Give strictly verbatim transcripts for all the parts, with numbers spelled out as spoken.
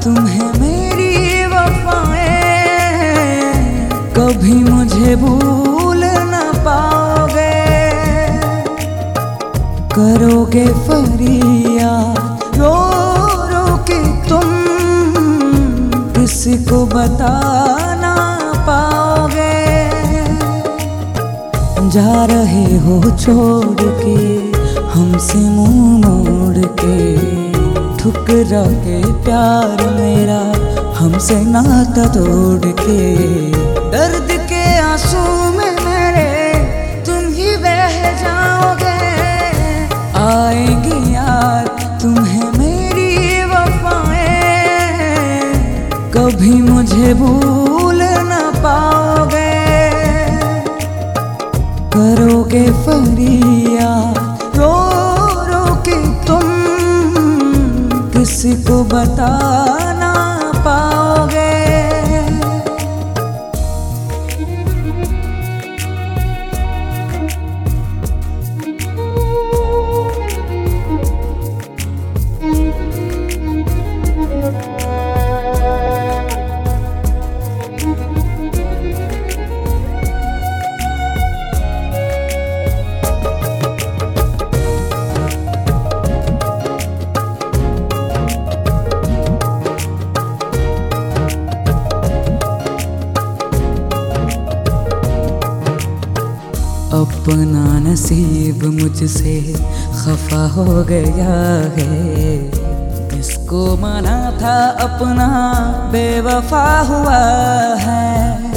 तुम्हें मेरी वफाएं कभी मुझे भूल न पाओगे। करोगे फरियाद रो रो के तुम किसी को बता ना पाओगे। जा रहे हो छोड़ के हमसे मुंह मोड़ के, ठुकरा के प्यार मेरा हमसे नाता तोड़ के। दर्द के आंसू में मेरे तुम ही बह जाओगे। आएंगी याद तुम्हें मेरी वफाएं कभी मुझे भूल न पाओगे। करोगे फरियाद रो रो के तुम किसी को बता ना पाओगे। अपना नसीब मुझसे खफा हो गया है। इसको माना था अपना बेवफा हुआ है।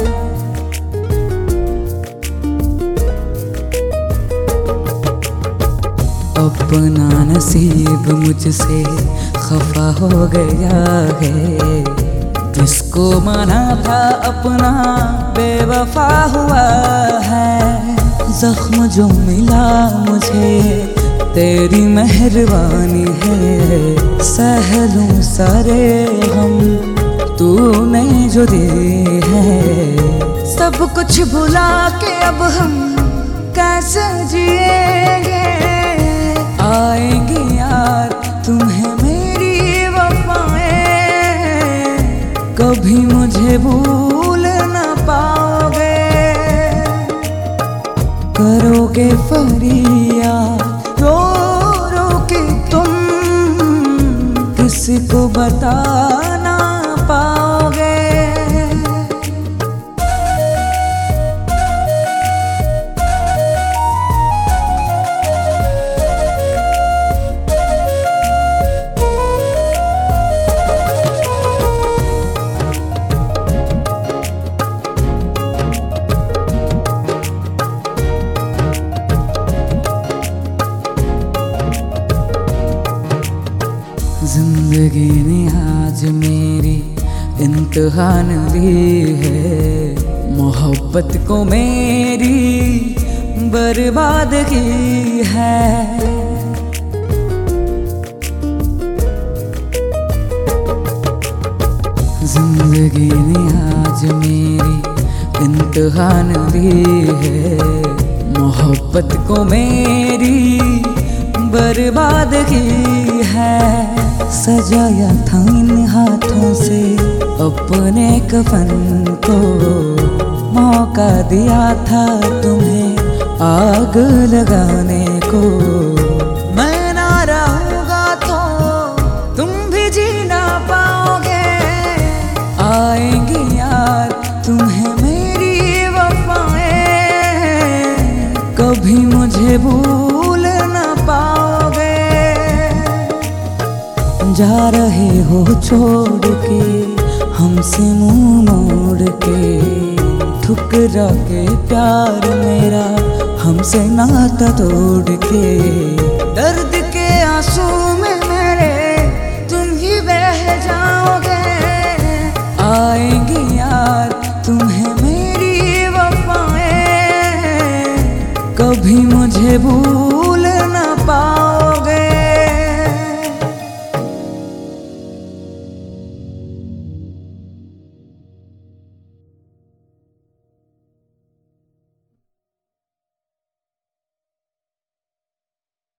अपना नसीब मुझसे खफा हो गया है। जिसको माना था अपना बेवफा हुआ है। जख्म जो मिला मुझे तेरी मेहरबानी है। सह लूं सारे हम तूने जो दिए है। सब कुछ भुला के अब हम कैसे जिएंगे। आएंगी यार तुम्हें मेरी वफाएं कभी मुझे भूल न पाओगे। करोगे फरियाद रो रो के तुम किसी को बता ना पाओगे। जिंदगी ने आज मेरी इम्तिहान ली है। मोहब्बत को मेरी बर्बाद की है। जिंदगी ने आज मेरी इम्तिहान ली है। मोहब्बत को मेरी बर्बाद की है। सजाया था इन हाथों से अपने कफन को। मौका दिया था तुम्हें आग लगाने को। मैं ना रहूंगा तो तुम भी जी ना पाओगे। आएंगी यार तुम्हें मेरी वफाएं कभी मुझे भूल न पाओगे। जा रहे हो छोड़ के हमसे मुंह मोड़ के। ठुकरा के प्यार मेरा हमसे नाता तोड़ के। दर्द के आंसू में मेरे तुम ही बह जाओगे। आएंगी यार तुम्हें मेरी वफाएं कभी मुझे भूल